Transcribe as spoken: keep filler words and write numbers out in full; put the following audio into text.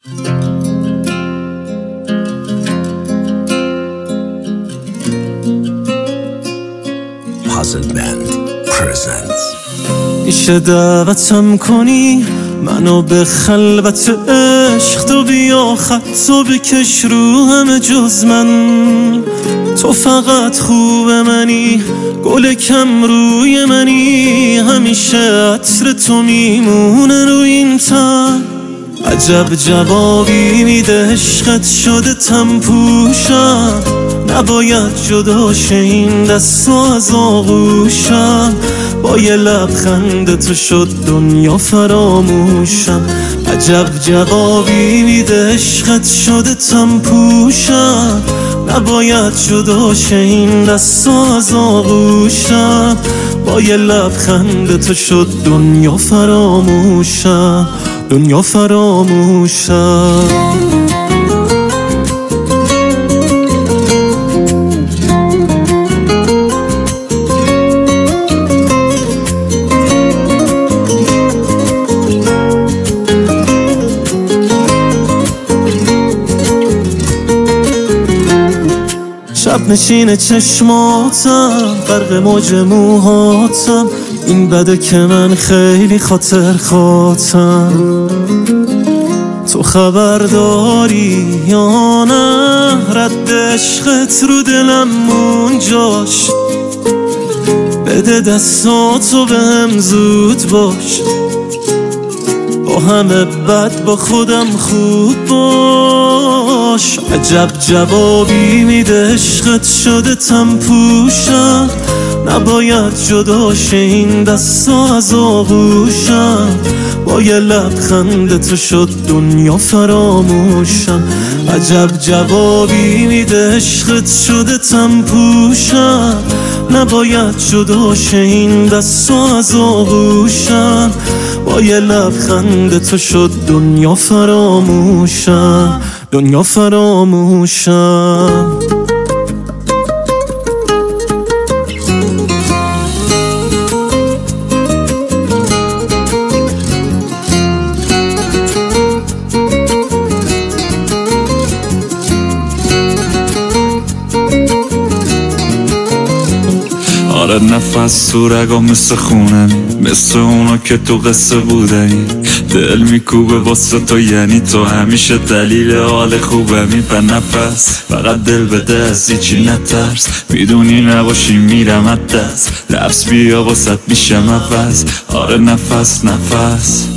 Puzzle Band presents. میشه دعوتم کنی منو به خلوت عشق، تو بیا خطو بکش رو همه جز من. تو فقط خوب منی، گل کم روی منی، همیشه عطر تو میمونه روی این تن. عجب جوابی میده عشقت شده تم پوشم، نباید جدا شه این دست از آغوشم. با یه لبخند تو شد دنیا فراموشم. عجب جوابی میده عشقت شده تم پوشم، نباید جدا شه این دست از آغوشم. با یه لبخند تو شد دنیا فراموشم، دنیا فراموشم. شب نشین چشماتم، غرق موج موهاتم، این بده که من خیلی خاطر خاطم. تو خبر داری یا نه رد عشقت رو دلم اونجاش؟ بده دستاتو بهم زود باش، با همه بد با خودم خوب باش. عجب جوابی میده عشقت شده تم پوشم، نباید جدا شه این دستا از آغوشم. با یه لبخند تو شد دنیا فراموشم. عجب جوابی میده عشقت شده تم پوشم، نباید جدا شه این دستا از آغوشم. با یه لبخند تو شد دنیا فراموشم، دنیا فراموشم. آره نفس تو رگا مثل خونه، مثل اونا که تو قصه بودنی. دل میکوبه واسه تو، یعنی تو همیشه دلیل حال خوبمی. به نفس فقط دل بده، از هیچی نترس، میدونی نباشی میرم از دست. لبس بیا واسه میشم عوض. آره نفس نفس